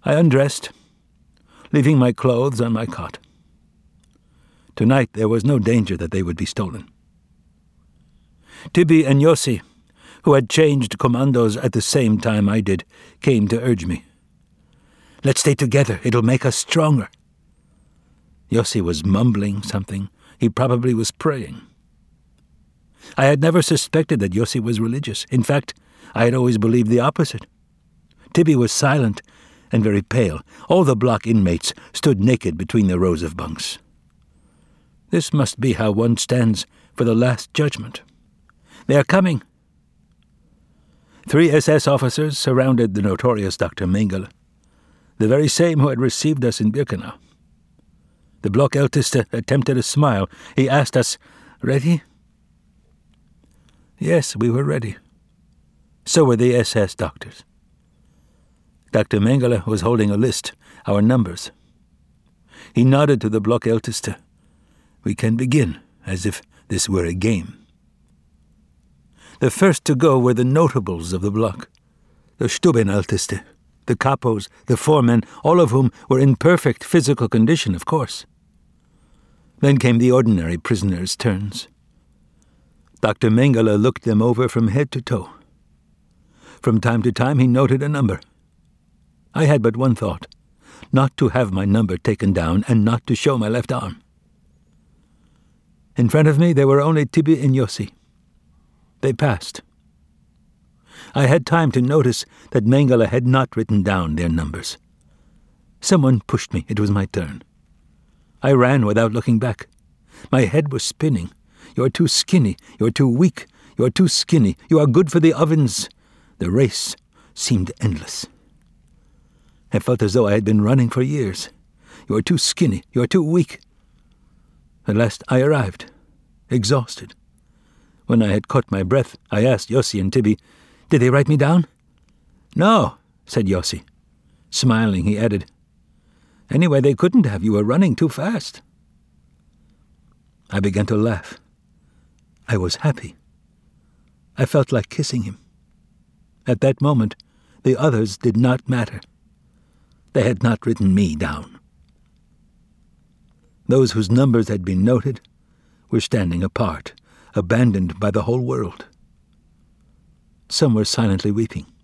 I undressed, leaving my clothes on my cot. Tonight there was no danger that they would be stolen. Tibi and Yossi, who had changed commandos at the same time I did, came to urge me. "Let's stay together. It'll make us stronger." Yossi was mumbling something. He probably was praying. I had never suspected that Yossi was religious. In fact, I had always believed the opposite. Tibi was silent and very pale. All the block inmates stood naked between the rows of bunks. This must be how one stands for the last judgment. "They are coming." 3 SS officers surrounded the notorious Dr. Mengele, the very same who had received us in Birkenau. The Blockälteste attempted a smile. He asked us, "Ready?" Yes, we were ready. So were the SS doctors. Dr. Mengele was holding a list, our numbers. He nodded to the Blockälteste. "We can begin," as if this were a game. The first to go were the notables of the block, the Stubenälteste, the capos, the foremen, all of whom were in perfect physical condition, of course. Then came the ordinary prisoners' turns. Dr. Mengele looked them over from head to toe. From time to time he noted a number. I had but one thought, not to have my number taken down and not to show my left arm. In front of me there were only Tibi and Yossi. They passed. I had time to notice that Mengele had not written down their numbers. Someone pushed me. It was my turn. I ran without looking back. My head was spinning. "You're too skinny. You're too weak. You're too skinny. You are good for the ovens." The race seemed endless. I felt as though I had been running for years. "You're too skinny. You're too weak." At last I arrived, exhausted. When I had caught my breath, I asked Yossi and Tibi, "Did they write me down?" "No," said Yossi. Smiling, he added, "Anyway, they couldn't have. You were running too fast." I began to laugh. I was happy. I felt like kissing him. At that moment, the others did not matter. They had not written me down. Those whose numbers had been noted were standing apart, abandoned by the whole world. Some were silently weeping.